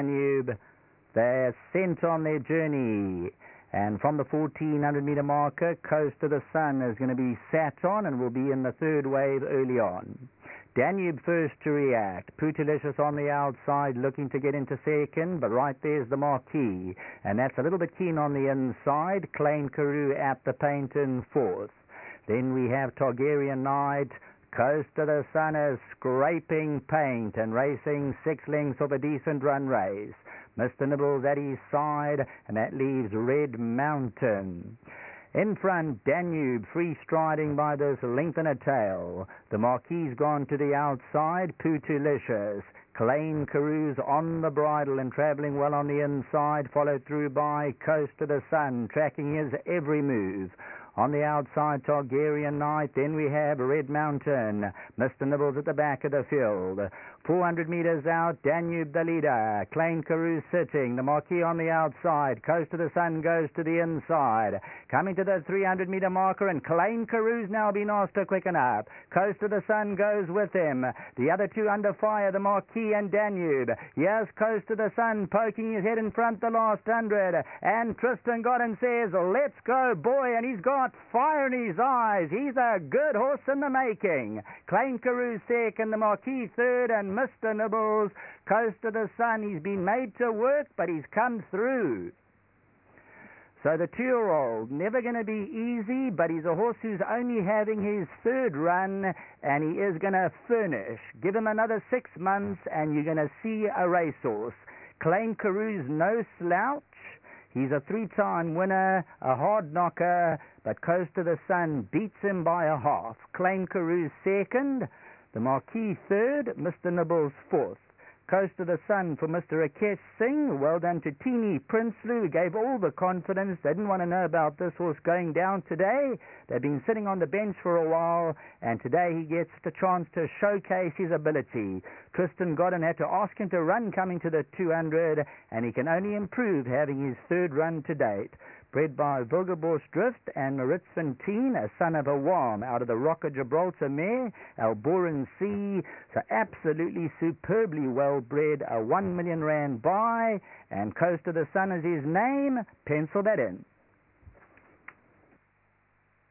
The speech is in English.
Danube. They're sent on their journey. And from the 1400 meter marker, Coast to the Sun is going to be sat on and will be in the third wave early on. Danube first to react. Pootalicious on the outside looking to get into second, but right there's the Marquis. And that's a little bit keen on the inside. Klein Karoo at the paint in fourth. Then we have Targaryen Knight. Coast to the Sun is scraping paint and racing 6 lengths of a decent run race. Mr. Nibbles at his side, and that leaves Red Mountain. In front, Danube free striding by this length and a tail. The Marquis gone to the outside, Pootalicious. Klein Karoo's on the bridle and travelling well on the inside, followed through by Coast to the Sun, tracking his every move. On the outside, Targaryen Knight. Then we have Red Mountain. Mr. Nibbles at the back of the field. 400 metres out, Danube the leader. Klein Karoo sitting. The Marquis on the outside. Coast to the Sun goes to the inside. Coming to the 300 metre marker, and Klein Karoo's now been asked to quicken up. Coast to the Sun goes with him. The other two under fire, the Marquis and Danube. Here's Coast to the Sun poking his head in front the last 100. And Tristan Godden says, let's go, boy, and he's got fire in his eyes. He's a good horse in the making. Klein Karoo second, the Marquis third, and Mr. Nibbles, Coast to the Sun. He's been made to work, but he's come through. So the 2-year-old, never going to be easy, but he's a horse who's only having his third run, and he is going to furnish. Give him another 6 months, and you're going to see a racehorse. Klein Karoo's no slouch. He's a 3-time winner, a hard knocker, but Coast to the Sun beats him by a half. Klein Karoo's second, the Marquis third, Mr. Nibbles fourth. Coast to the Sun for Mr. Rakesh Singh. Well done to Teeny Prinsloo, who gave all the confidence. They didn't want to know about this horse going down today. They've been sitting on the bench for a while, and today he gets the chance to showcase his ability. Tristan Godden had to ask him to run coming to the 200, and he can only improve having his third run to date. Bred by Vilgerbos Drift and Maritz Fontaine, a son of a Wam out of the Rock of Gibraltar mare, Alboran Sea. So absolutely superbly well bred, a R1 million buy, and Coast to the Sun is his name. Pencil that in.